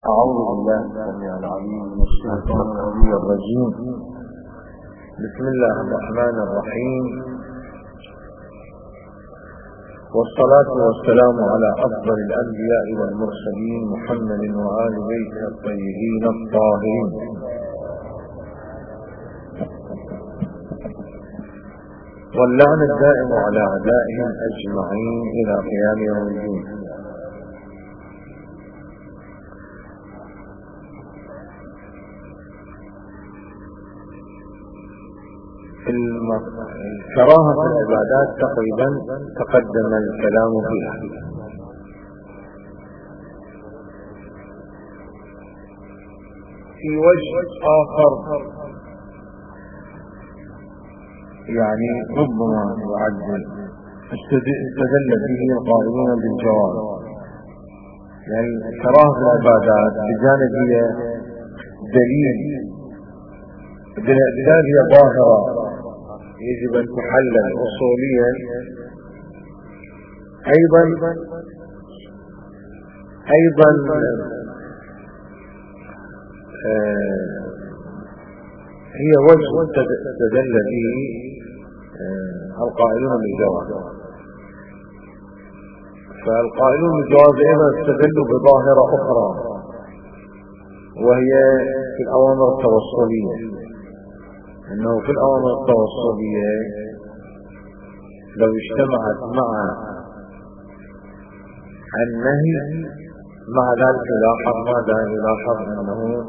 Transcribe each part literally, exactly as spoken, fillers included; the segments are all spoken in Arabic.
أعوذ بالله السميع العليم من الشيطان الرجيم. بسم الله الرحمن الرحيم، والصلاة والسلام على أفضل الأنبياء والمرسلين محمد وآل بيته الطيبين الطاهرين، واللعن الدائم على أعدائهم أجمعين إلى قيام يوم الدين. الكراهة في العبادات تقريبا تقدم الكلام فيها. في وجه آخر يعني ربما يعدل استدل به القائلون بالجواز، يعني الكراهة في العبادات بجانب هي دليل بالأدلة هي ظاهرة يجب أن تحلل أصوليا، أيضا أيضا آه هي وجه استدل به آه القائلون بالجواز. فالقائلون بالجواز أيضا استدلوا بظاهرة أخرى وهي في الأوامر التوصلية، أنه في الأوامر التوصلية لو اجتمعت مع النهي مع ذلك يلاحظ ماذا يلاحظ أنه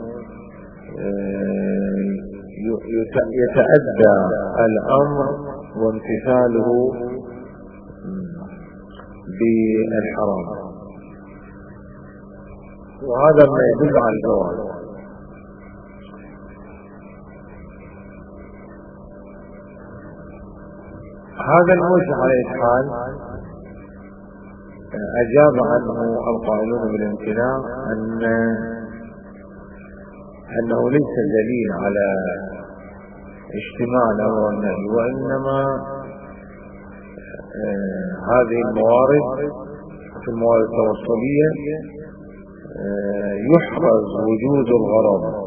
يتأدى الأمر وامتثاله بالحرام، وهذا ما يدل على الجواز. هذا الوجه على الحال أجاب عنه القائلون بالامتناع أن أنه ليس دليل على اجتماع الأمر والنهي، وإنما آه هذه الموارد في الموارد التوصلية آه يحرز وجود الغرض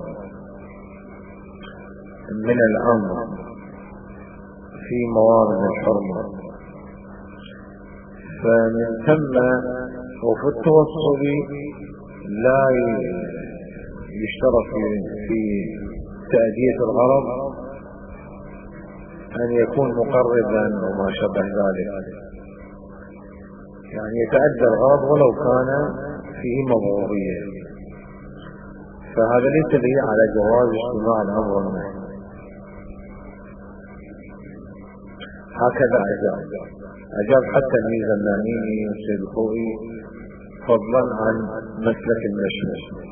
من الأمر في موارد الحرمة، فمن ثم وفي التوصل لا يشترط في تأدية الغرض أن يكون مقربا وما شابه ذلك، يعني يتأدى الغرض ولو كان فيه مضروبية، فهذا ليس دليل على جواز اجتماع الأمر والنهي. هكذا أجاب أجاب حتى الميزاناني والسيد الخوئي فضلا عن مسلك المشهد.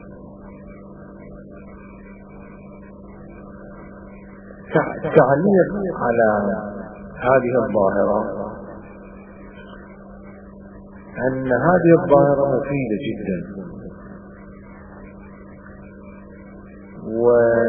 تعليق على هذه الظاهرة أن هذه الظاهرة مفيدة جدا، و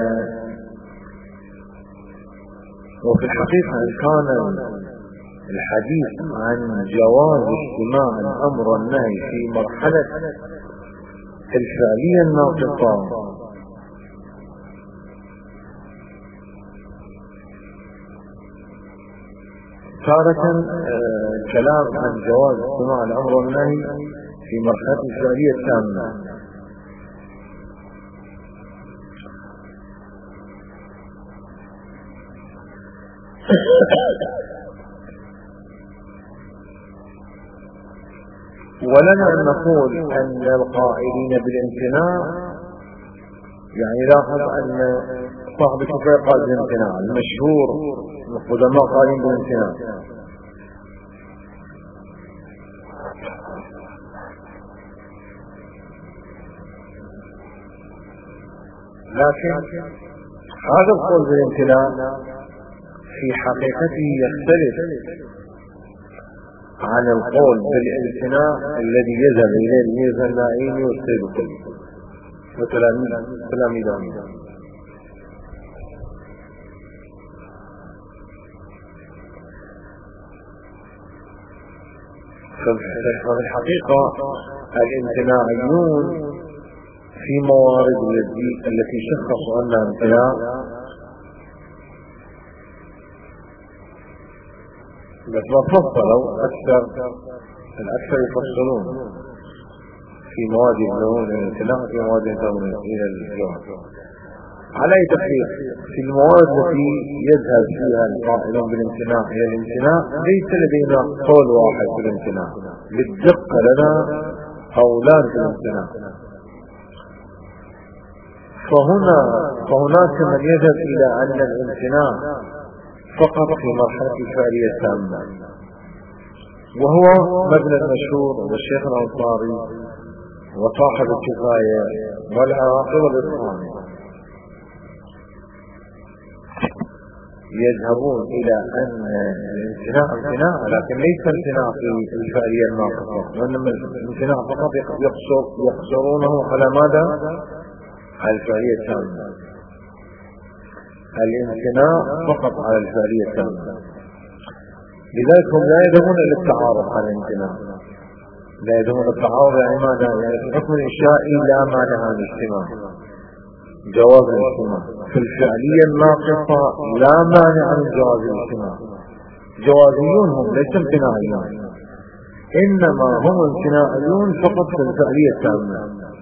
وفي الحقيقة إن كان الحديث عن جواز اجتماع الأمر والنهي في مرحلة الفعلية الناقصة تارة الكلام عن جواز اجتماع الأمر والنهي في مرحلة الفعلية التامة، ولنا أن نقول أن القائلين بالامتناع يعني لاحظ أن صاحب الكفاية قال بالامتناع، المشهور القدماء قائلين بالامتناع، لكن هذا القول بالامتناع في حقيقته يختلف عن القول بالامتناع الذي يذهب إليه الميزانائي والسيد الخوئي وتلاميذه. ففي الحقيقة الامتناعيون في موارد التي التي شخصوا أنها امتناع بس ما فصلوا أكثر الأكثر يفصلون في مواد يبنون الامتناع في مواد ينتهون إلى الجواب. على أي تقدير في المواد التي يذهب فيها القائلون بالامتناع إلى الامتناع ليس لدينا قول واحد في الامتناع بالدقة، لنا قولان في الامتناع. فهنا فهناك من يذهب إلى أن الامتناع فقط في مرحلة الفعالية التامة، وهو مبنى المشهور والشيخ الأنصاري وصاحب الكفاية والعراقي والإصفهاني يذهبون إلى أن الامتناع امتناع، لكن ليس امتناع في الفعالية الناقصة، وإنما الامتناع فقط يقصر يقصرونه على ماذا؟ على الفعالية التامة. الامتناع فقط على الفعالية التامة، لذلك هم لا يذهبون إلى التعارض على الامتناع، لا يذهبون التعارض. يعني ماذا؟ يعني في الحكم الإنشائي لا مانع عن الاجتماع، جواز الاجتماع. في الفعلية الناقصة لا مانع من جواز الاجتماع. جوازيون هم ليس امتناعيون، إنما هم امتناعيون فقط في الفعلية التامة.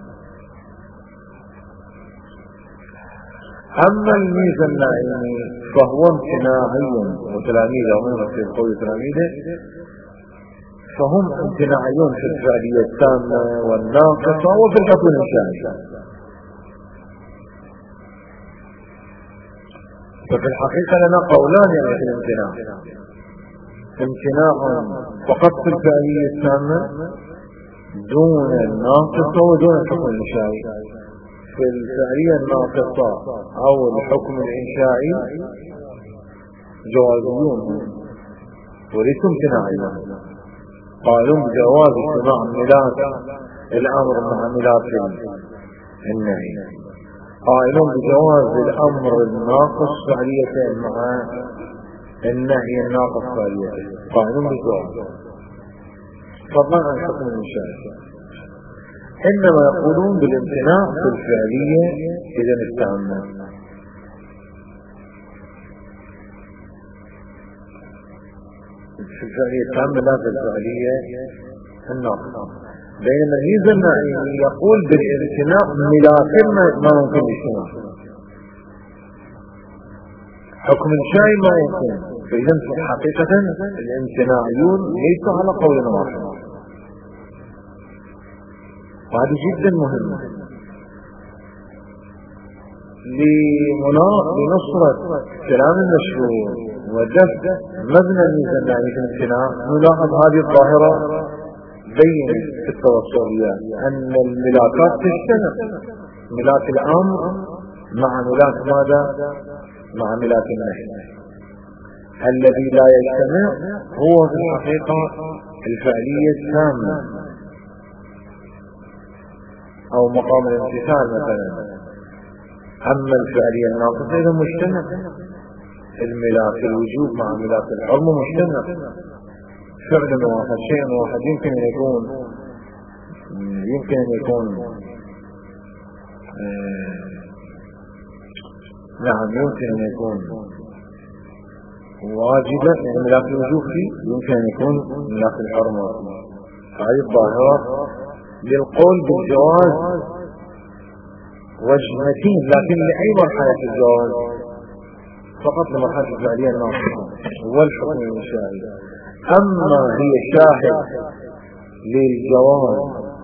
أما الميزة النائمي فهو امتناعي، وتلاميذه هم في قول تلاميذه فهم امتناعيون في الفعلية التامة والناقصة وفي الحكم الإنشائي. ففي الحقيقة لنا قولان يعني في الامتناع: امتناع فقط في الفعلية التامة دون الناقصة ودون الحكم الإنشائي. في الفعلية الناقصة أو الحكم الإنشائي جوازيون وليسوا امتناعيون، قالوا بجواز اجتماع ميلاد الأمر مع ميلاد النهي، قائلون بجواز الأمر الناقص فعليته مع النهي الناقص فعليته، قائلون بجواز فضلا عن الحكم الإنشائي. إنما يقولون بالامتناع في الفعلية إذا التامة. في الفعلية التامة لا في الفعلية الناقصة. بينما الميزة النائمي يقول بالامتناع ملاكم ما ممكن الاجتماع، حكم الشاي ما يمكن. فإذا حقيقة الامتناعيون ليسوا على قول واحد، وهذه جدا مهمة لنصرة كلام المشهور ودفع مبنى الميزة النائمي في الامتناع. نلاحظ هذه الظاهرة بين التوصليات أن الملاكات تجتمع، ملاك الأمر مع ملاك ماذا؟ مع ملاك النهي. الذي لا يجتمع هو في الحقيقة الفعلية التامة أو مقام الامتثال مثلا. أما الفعلية الناقصة إذا مجتمع، الملاك الوجوب مع ملاك الحرمة مجتمع، فعل واحد شيء واحد يمكن أن يكون يمكن أن يكون آه نعم يمكن أن يكون واجبا، يعني ملاك الوجوب فيه يمكن أن يكون ملاك الحرمة. هذه الظاهرة للقول بالجواز وجهتين، لكن لأي مرحلة الجواز؟ فقط لمرحلة الفعلية الناقصة والحكم الإنشائي. أما هي شاهد للجواز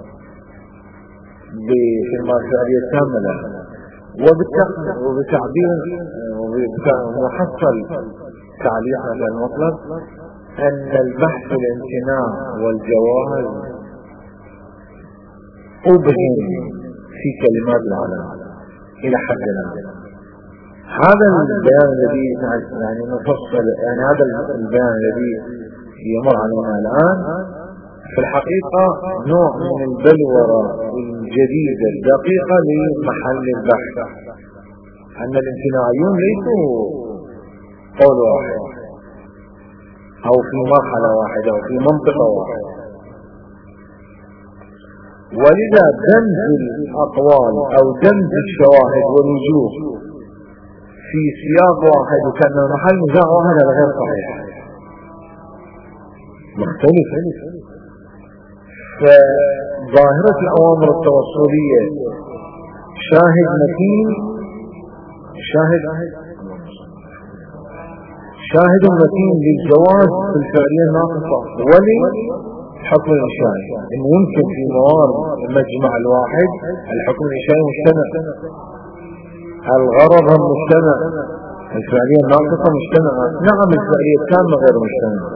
في الفعلية التامة لها، وبتعبير ومحصل تعليق على المطلب أن البحث الامتناع والجواز أبهم في كلمات العلم إلى حد ما. هذا البيان الذي يعني نفصل، يعني هذا البيان الذي يمر علينا الآن في الحقيقة نوع من البلورة الجديدة الدقيقة لمحل البحث، أن الامتناعيون ليسوا قول واحد أو في مرحلة واحدة أو في منطقة واحدة، ولذا دمج الأقوال أو دمج الشواهد والوجوه في سياق واحد وكان محل نزاع واحد هذا غير صحيح، مختلف. فظاهرة الأوامر التوصلية شاهد متين، شاهد شاهد متين للجواز في الفعلية الناقصة وللحكم الإنشائي، إنه يمكن في موارد المجمع الواحد الحكم الإنشائي مجتمع، الغرض مجتمع، الفعلية الناقصة مجتمعة، نعم الفعلية التامة غير مجتمعة.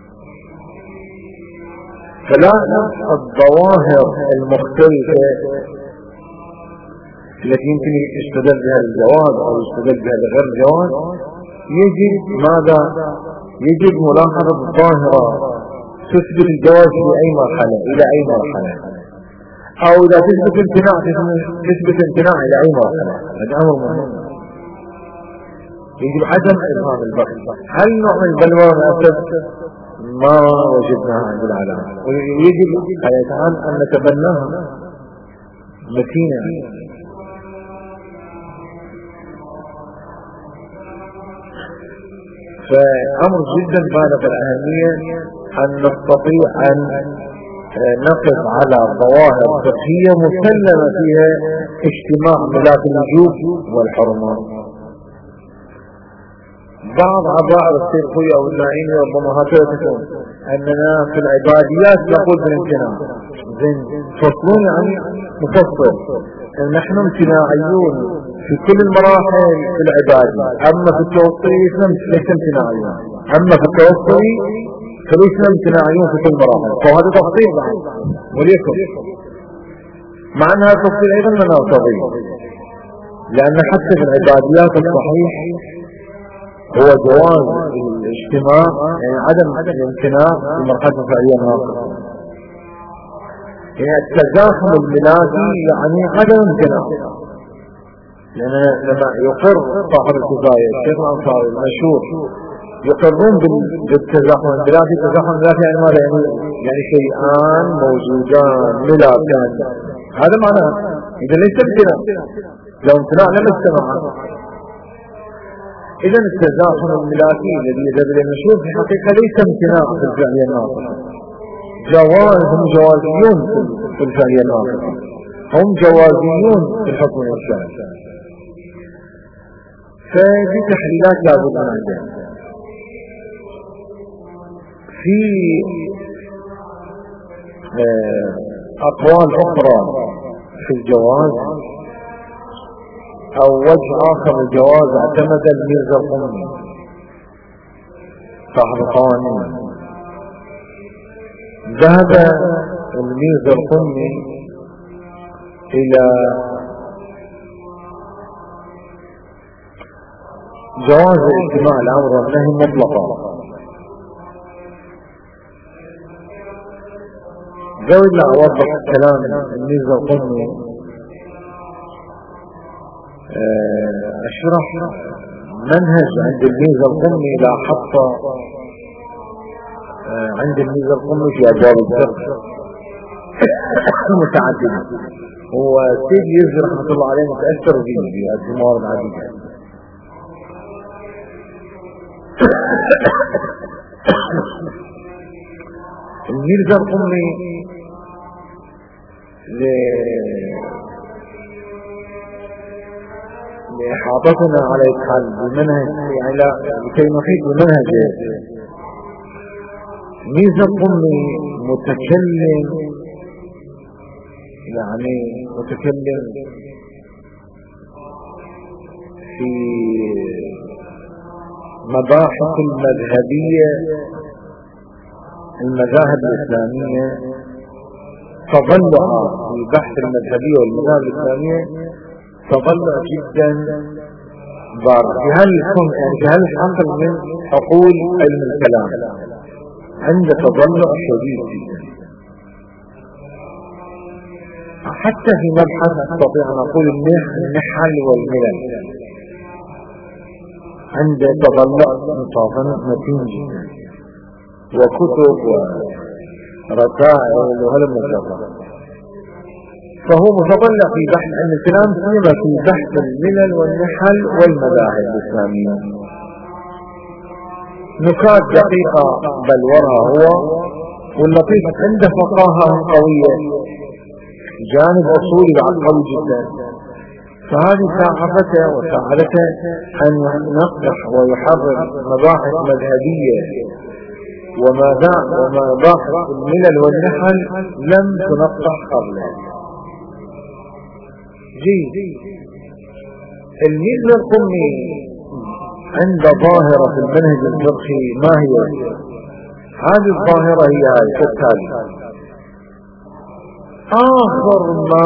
فلا الظواهر المختلفة التي يمكن يستدل بها الجواز أو يستدل بها غير الجواز، يجب ماذا؟ يجب ملاحظة الظاهرة تثبت الجواز في أي مرحلة إلى أي مرحلة، أو إذا تثبت امتناع تثبت امتناع إلى أي مرحلة. هذا أمر مهم. يجب عدم إبهام البحث. هل نوع من البلوى والأسف ما وجدناها عند العلماء، ويجب على تعالى أن نتبناها متينة. فأمر جدا بالغ الأهمية أن نستطيع أن نقف على ظواهر فقهية مسلمة فيها اجتماع ملاك الوجوب والحرمات. بعض عبائر السيرفية أو النائمة ربما هكذا تكون أننا في العباديات نقول بالامتناع، زين فصلون يعني مفصل، نحن امتناعيون في كل المراحل في العبادة، أما في التوصي ليس امتناعيون، أما في التوصي فليس امتناعيون في كل المراحل. فهذا تفصيل بعد وليكن مع أنها تفصيل أيضا من نرتضي، لأن حتى في العباديات الصحيح هو جواز الاجتماع، يعني عدم الامتناع في مرحلة الفعلية الناقصة، يعني التزاحم الملاكي يعني عدم امتناع. لأن لما يقر صاحب الكفاية الشيخ الأنصاري المشهور يقرون بالتزاحم الملاكي، التزاحم الملاكي يعني ماذا؟ يعني يعني شيئان موجودان ملاكان، هذا معناه إذا ليس امتناع، لو امتناع لم يجتمع. إذا التزاحم الملاكي الذي يذهب إلى المشهور في الحقيقة ليس امتناع في الفعلية الناقصة، جواز هم جوازيون في الفعلية الناقصة، هم جوازيون في الحكم الإنشائي. فهذه تحليلات لابد من عندها. في أقوال أخرى في الجواز أو وجه آخر الجواز اعتمد الميرزا القمي صاحب القوانين. ذهب الميرزا القمي إلى جواز اجتماع الأمر والنهي مطلقا. قبل لا أوضح كلام الميرزا القمي أشرح منهج عند الميرزا القمي لا حط عند الميرزا القمي في أبواب الفقه متعددة. هو سيد يرجع رحمة الله عليه متأثر به في الأمور العديدة. الميرزا القمي لإحاطتنا على إدخال بالمنهج يعني لا لكي نحيط بالمنهج. ميرزا القمي متكلم يعني متكلم في مباحث المذهبية المذاهب الإسلامية، تضلع في بحث المذهبية والمذاهب الإسلامية تضلع جدا بارع في هالكم يعني في هالحقل من حقول علم الكلام، عند تضلع شديد جدا. حتى في مبحث أستطيع أن أقول النحل والملل عند تضلع انصافا متين جدا، وكتب ورسائل وهلم الجرة. فهو متطلع في بحث أن الكلام سيما في بحث الملل والنحل والمذاهب الإسلامية. نكات دقيقة بلورها هو، واللطيف عنده فقاهة قوية، جانب أصولي بعد قوي جدا، فهذه ساعدته وساعدته أن ينقح ويحرر مباحث مذهبية ومباحث الملل والنحل لم تنقح قبله. جيد. الميزة القمي عند ظاهرة في المنهج الفقهي ما هي؟ هذه الظاهرة هي كالتالي: آخر ما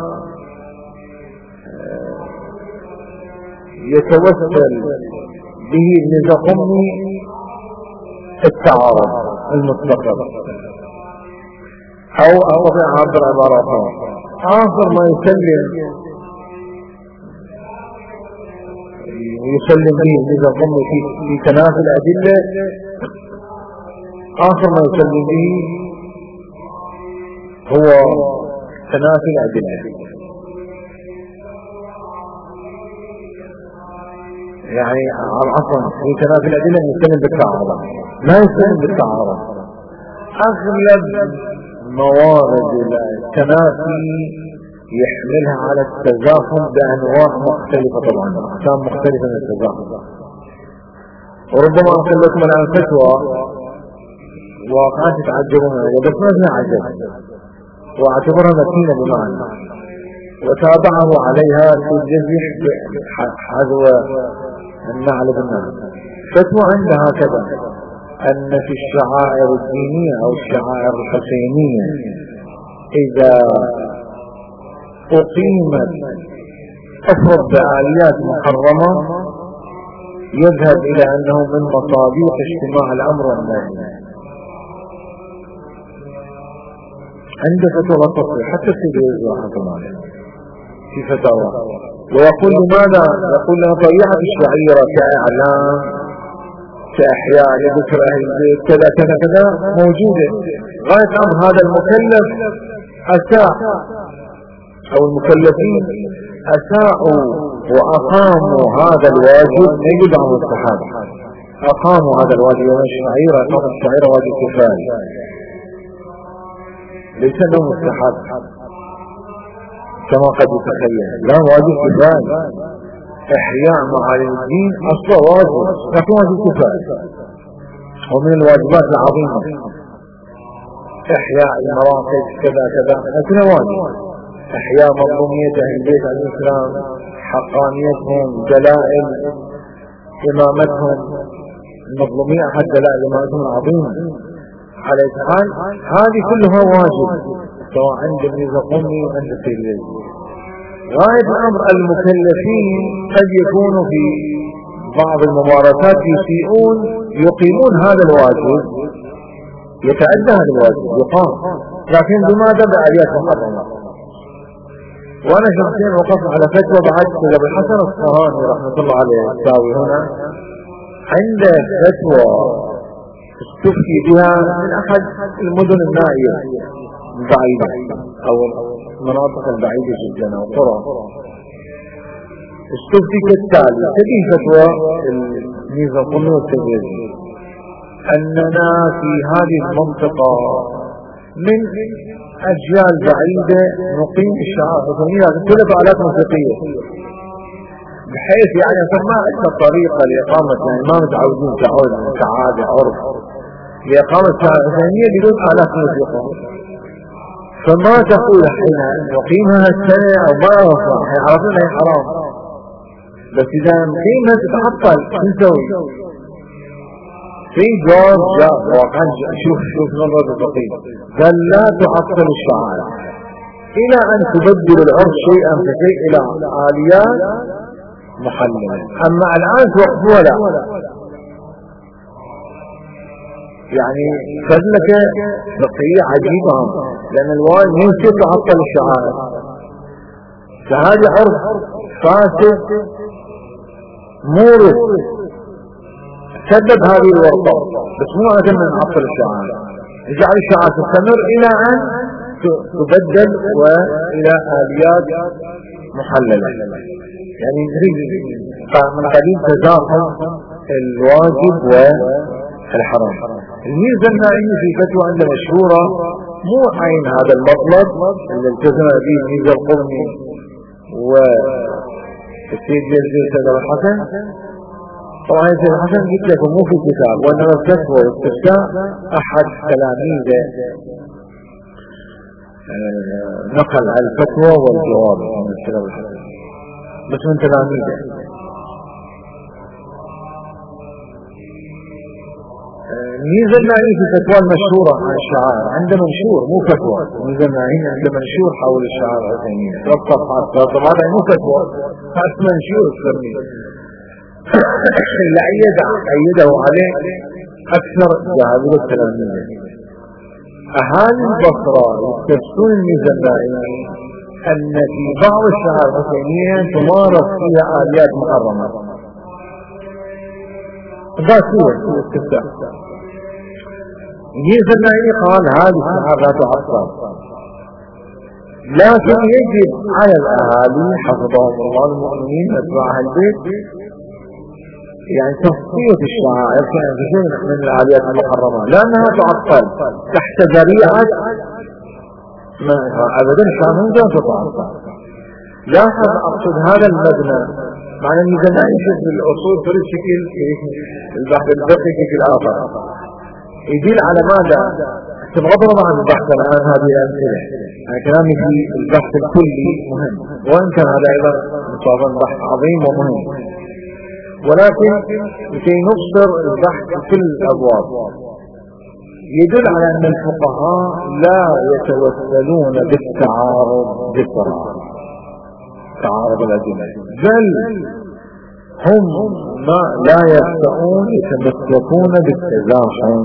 يتوسل به الميزة القمي التعارض المستقر، أو أستطيع عبر عباراتها آخر ما يسلم يسلم به الميزة القمي في, في تنافي الأدلة، آخر ما يسلم به هو تنافي الأدلة. يعني عفوا في تنافي الأدلة يسلم بالتعارض، ما يسلم بالتعارض. أغلب موارد التنافي يحملها على التزاحم بأنواع مختلفة، طبعا أقسام مختلفة من التزاحم. وربما أقول لكم الآن فتوى واقعات تتعجبون منها، بس ما فيها عجب، واعتبرها متينة بمعنى، وتابعه عليها في الجزيح حذو النعل بالنعل. فتوى عندها هكذا: أن في الشعائر الدينية أو الشعائر الحسينية إذا أقيمت أفرد بآليات محرمة يذهب إلى أنه من مصادق اجتماع الأمر والنهي. عند فتوى تصريح حتى السيدي رحمة الله في فتاوى، ويقول لماذا؟ يقول لها طبيعة الشعيرة كإعلام كأحياء لذكر أهل البيت كذا كذا كذا موجودة. غاية أمر هذا المكلف أساء أو المكلفين أساءوا وأقاموا هذا الواجب، يجب عن الصحابة أقاموا هذا الواجب يوم الشعيرة، أقام الشعيرة واجب كفاية ليس له مستحب كما قد يتخيل، لا واجب كفاية. إحياء معالم الدين أصلا واجب، لكن واجب كفاية، ومن الواجبات العظيمة إحياء المراكز كذا كذا، لكن واجب. إحياء مظلومية أهل البيت عليه السلام، حقانيتهم، دلائل إمامتهم، المظلومية أحد دلائل إمامتهم العظيمة. على الحال هذه كلها واجب، سواء عند الميزة القمي وعند السيدي. غاية الأمر المكلفين قد يكونوا في بعض الممارسات يسيئون يقيمون هذا الواجب، يتأدى هذا الواجب يقام، لكن بماذا؟ بآليات محرمة. وأنا شخصيا وقفت على فتوى بعد أبو الحسن الصهاني رحمة الله عليه الساوي هنا، عنده فتوى استفتي بها من أحد المدن النائية البعيدة أو المناطق البعيدة جدا أو قرى، استفتي كالتالي: هذه فتوى الميزة القمي والتجريبي أننا في هذه المنطقة من أجيال بعيدة نقيم الشعائر الوطنية بثلاث آلات موسيقية، بحيث يعني فما عندنا طريقة لإقامة، يعني ما متعودين كعود كعادة عرف لإقامة الشعائر الوطنية بدون آلات موسيقى. فما تقول حين نقيمها السنة أو ما أوصى عرفنا هي حرام، بس إذا نقيمها تتعطل نسوي. في جواب جاء وكان شوف شوف نظرة الفقيه قال: لا تعطل الشعائر إلى أن تبدل العرف شيئا فشيء إلى آليات محللة، أما الآن توقفوها لا. يعني فضلك فقهية عجيبة، لأن الواجب يمكن تعطل الشعائر، فهذا عرف فاسد مورث سبب هذه الورطة، بس مو أجل من نعطل الشعائر، نجعل الشعائر تستمر إلى أن تبدل وإلى آليات محللة. يعني نريد من قبيل تزاحم الواجب والحرام. الميزة المائية في فتوى عند مشهورة مو عين هذا المطلب اللي التزم به الميزة القرني والسيد جلجل سيد الحسن. طبعا سيد الحسن قلت لكم مو في كتاب، وانما الفتوى والاستفتاء احد تلاميذه نقل على الفتوى والجواب من سيد الحسن بس من تلاميذه. الميزة المائية في فتوى المشهورة عن الشعائر عند منشور مو فتوى، الميزة المائية عند منشور حول الشعائر العثيمية ثلاث صفحات، طبعا هذا مو فتوى، هذا منشور تسميه اللي أيده عليه أكثر جهابيل التلاميذ. أهالي البصرة يستفسون الميزة المائية أن في بعض الشعائر العثيمية تمارس فيها آليات محرمة. ذات هو الاستفتاء. الميزة المائية قال هذه الشعائر لا تعطل، لكن يجب على الأهالي حفظهم الله المؤمنين أتباع أهل البيت يعني تصفية الشعائر كأنفسهم من الآليات المحرمة لأنها تعطل تحت ذريعة ما أبدا الشعائر لا تتعطل. لاحظ أقصد هذا المبنى معنى الميزة المائية في الأصول تريد شكل البحث الفقهي في الآخر يدل على ماذا؟ تبغضنا عن البحث الآن هذه الأمثلة. أنا كلامي في البحث الكلي مهم، وإن كان هذا أيضا طبعا بحث عظيم ومهم، ولكن لكي نبصر البحث في كل الأبواب يدل على أن الفقهاء لا يتوسلون بالتعارض بالقرآن تعارض الأدلة، بل هم ما لا يفتؤون يتمسكون بالتزاحم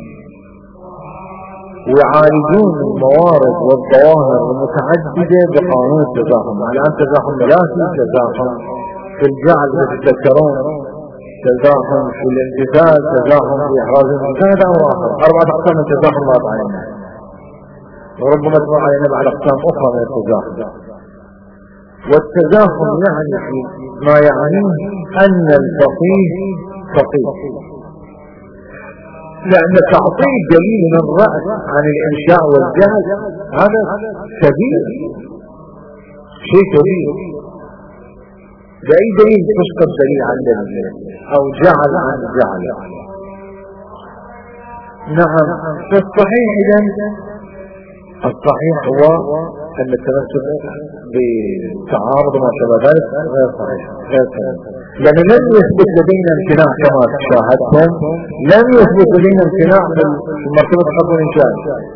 ويعالجون الموارد والظواهر المتعددة بقانون التزاحم. الآن تزاحم ثلاثي، تزاحم في الجعل يتذكرون، تزاحم في الانتفاذ، تزاحم في إحراز الإنسان، هذا أمر آخر. أربعة أقسام من التزاحم ما رأينا، وربما تمر علينا بعد أقسام أخرى من التزاحم. والتزاحم يعني ما يعنيه أن الفقيه فقيه، لأن تعطيل دليل من الرأس عن الإنشاء والجهل هذا كبير، شيء كبير. بأي دليل تسقط دليل عن دليل أو جعل عن جعل؟ نعم، فالصحيح إذن الصحيح هو أن التمسك بالتعارض وما شابه ذلك غير صحيح، غير صحيح، لأن لم يثبت لدينا امتناع كما شاهدتم، لم يثبت لدينا امتناع في مرتبة حكم الإنشاء،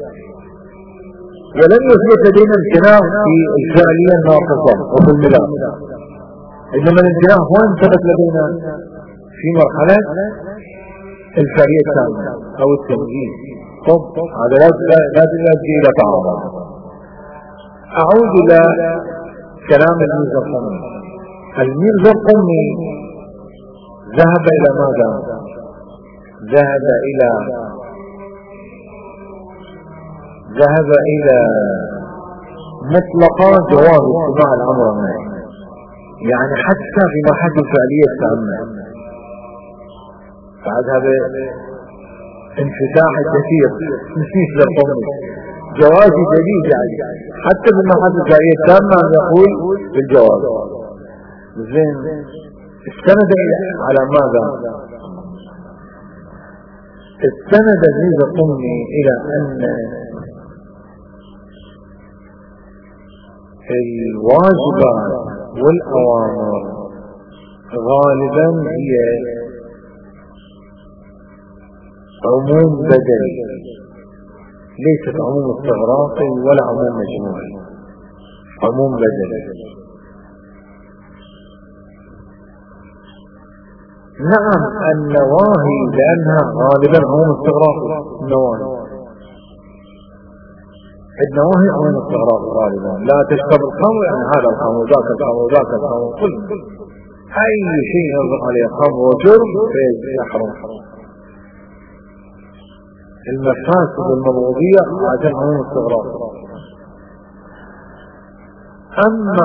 ولم يثبت لدينا امتناع في الفعلية الناقصة وفي الملاك، إنما الامتناع هو ثبت لدينا في مرحلة الفعلية الثانية أو التمييز. طب هذا لا يجي إلى تعارض. أعود إلى كلام الميرزا القمي. الميرزا القمي ذهب إلى ماذا؟ ذهب إلى ذهب إلى مطلقا جواز اتباع الأمر النهي، يعني حتى في مرحلة الفعلية التامة. فذهب انفتاح كثير مثل القمي، جواز جديد يعني حتى في المرحلة الفعلية التامة يقول بالجواز. زين، استند على ماذا؟ استند الميرزا القمي إلى أن الواجبات والأوامر غالبا هي عموم بدني، ليست عموم استغراقي ولا عموم مجموعي، عموم بدني. نعم، النواهي لأنها غالبا عموم استغراقي، النواهي النواهي عموم استغراقي غالبا، لا تشرب الخمر يعني هذا الخمر وذاك الخمر وذاك الخمر، كل أي شيء يطلق عليه خمر وجرم فيحرم. المفاسد المبغوضية عادة عموم استغراقي، أما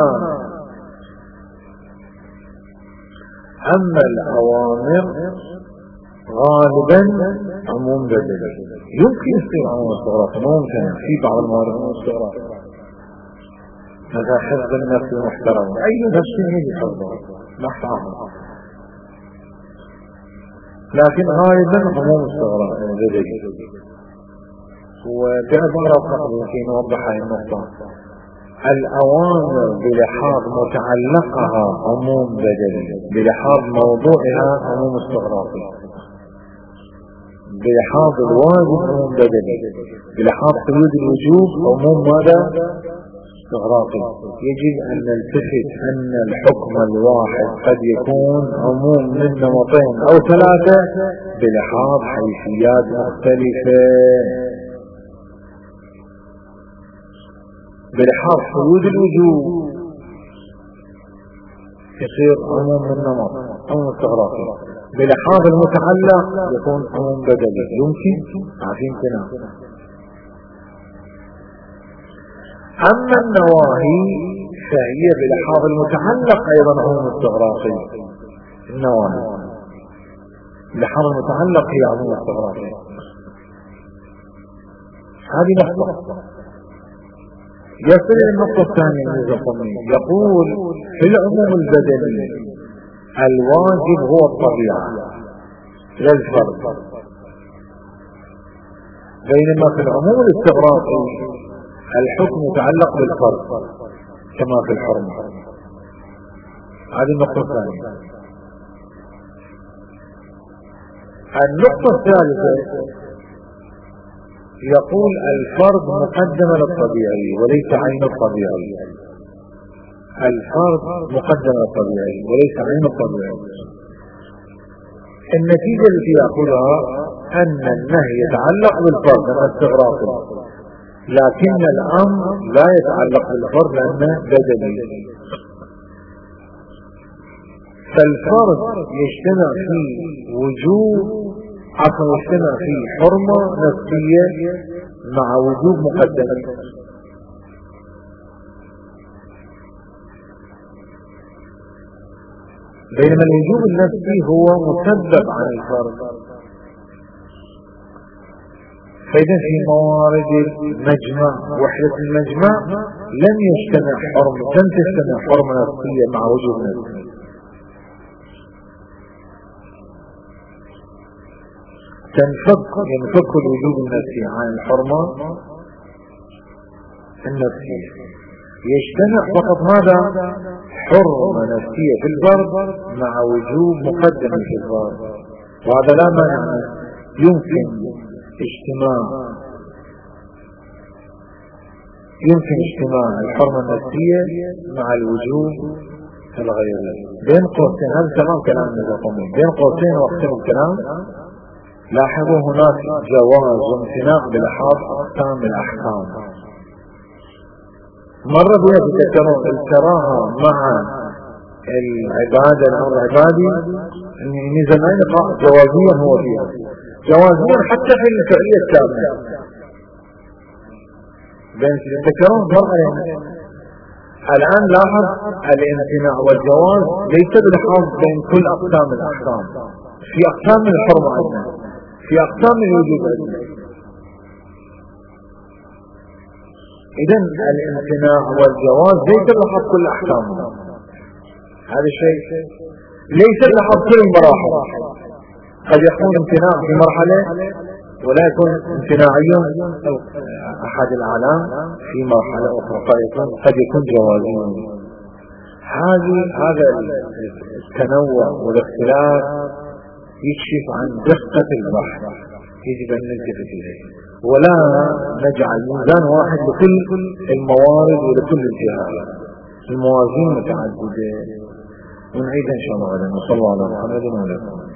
أما الأوامر غالبا عموم بدلي، يمكن يصير عموم استغراقي، ممكن في بعض الموارد عموم استغراقي، هذا حفظ النفس المحترم، أي نفس يجي حفظه لا تعرف، لكن غالبا عموم استغراقي بدلي. وبعبارة فقط يمكن نوضح هذه النقطة، الأوامر بلحاظ متعلقها عموم بدلي، بلحاظ موضوعها عموم استغراقي، بلحاظ الواجب عموم بدلي، بلحاظ قيود الوجوب عموم ماذا؟ استغراقي. يجب أن نلتفت أن الحكم الواحد قد يكون عموم من نمطين أو ثلاثة بلحاظ حيثيات مختلفة، بلحاظ قيود الوجوب يصير عموم من نمط عموم استغراقي، بلحاظ المتعلق يكون عموم بدلي. يمكن عارفين كنا. أما النواهي فهي بلحاظ المتعلق أيضا عموم استغراقي، النواهي بلحاظ المتعلق هي عموم استغراقي. هذه نقطة. يصل النقطة الثانية من الزقمي، يقول في العموم البدني الواجب هو الطبيعة لا الفرد، بينما في العموم الاستغراقي الحكم يتعلق بالفرد كما في الحرمة. هذه النقطة الثانية. النقطة الثالثة يقول الفرد مقدم للطبيعي وليس عين الطبيعي، الفرد مقدم للطبيعي وليس عين الطبيعي. النتيجة التي يأخذها أن النهي يتعلق بالفرد لأنه استغراقي، لكن الأمر لا يتعلق بالفرد لأنه بدني. فالفرد يجتمع فيه وجوب عفوا يجتمع فيه حرمة نفسية مع وجوب مقدمة، بينما الوجوب النفسي هو مسبب عن الفرد. فإذا في موارد المجمع وحدة المجمع لن يجتمع حرمة، لن تجتمع حرمة نفسية مع وجوب نفسي، تنفك ينفك الوجوب النفسي عن الحرمة النفسية، يجتمع فقط ماذا؟ حرمة نفسية في الفرد مع وجوب مقدم في الفرد، وهذا لا مانع. يمكن اجتماع يمكن اجتماع الحرمة النفسية مع الوجوب الغيري. بين قوسين هذا تمام كلام الزقمي، بين قوسين واختم الكلام. لاحظوا هناك جواز وامتناع بلحاظ أقسام الأحكام. مرة بها تذكرون الكراهة مع العبادة الأمر العبادي من زمان جوازيا هو فيها، جوازيا حتى في الفعلية التامة. بين تذكرون مرة الآن لاحظ الامتناع والجواز ليس بلحاظ بين كل أقسام الأحكام، في أقسام الحرمة عندنا، في أقسام الوجوب عندنا. إذن الامتناع والجواز ليس بلحاظ كل أحكامنا، هذا الشيء ليس بلحاظ كل المراحل. قد يكون امتناع في مرحلة ولا يكون امتناعي أحد الأعلام في مرحلة أخرى، قد يكون قد يكون جوازي. هذه هذا التنوع والاختلاف يكشف عن دقة البحث، يجب أن نلتفت إليه ولا نجعل ميزان واحد لكل الموارد ولكل الجهات، الموازين متعددة. ونعيد إن شاء الله غدا. وصلى الله على محمد وعلى آله.